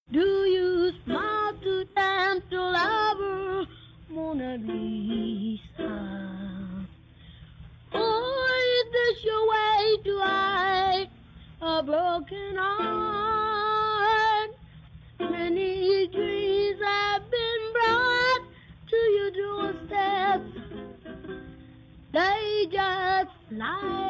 Do you smile to them to lover Mona Lisa? Or is this your way to hide a broken heart? Many dreams have been brought to your doorstep. They just lie